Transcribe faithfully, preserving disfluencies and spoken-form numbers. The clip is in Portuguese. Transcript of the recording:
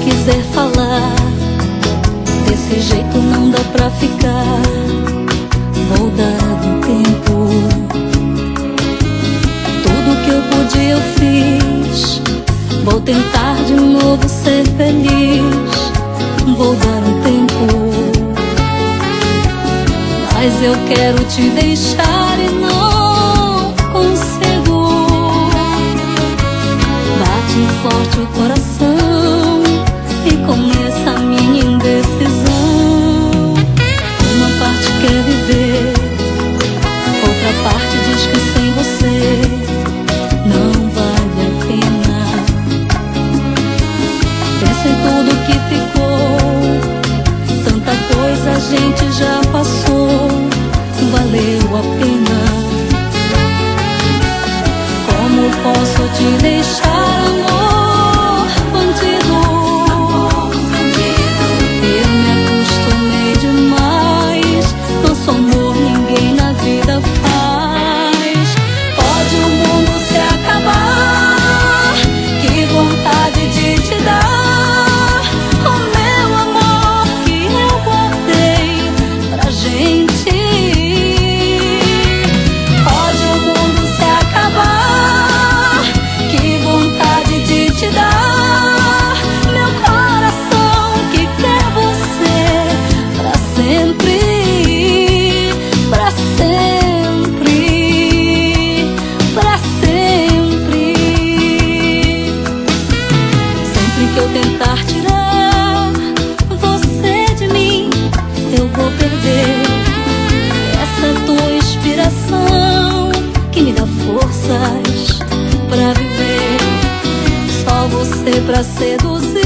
quiser falar, desse jeito não dá pra ficar. Vou dar um tempo. Tudo que eu podia eu fiz. Vou tentar de novo ser feliz. Vou dar um tempo. Mas eu quero te deixar e não consigo. Bate forte o coração e começa a minha indecisão. Uma parte quer viver, outra parte diz que sem você não vale a pena. Pensa em tudo que ficou, tanta coisa a gente já passou, valeu a pena. Como posso te deixar, amor bandido? Eu me acostumei demais, nosso amor ninguém na vida faz. Pode o mundo se acabar, que vontade de te dar o meu amor que eu guardei pra gente. Pode o mundo se acabar, que vontade de te dar meu coração que quer você pra sempre, pra sempre, pra sempre. Sempre que eu tentar tirar você de mim, eu vou perder essa tua inspiração que me dá forças pra viver. Só você pra seduzir.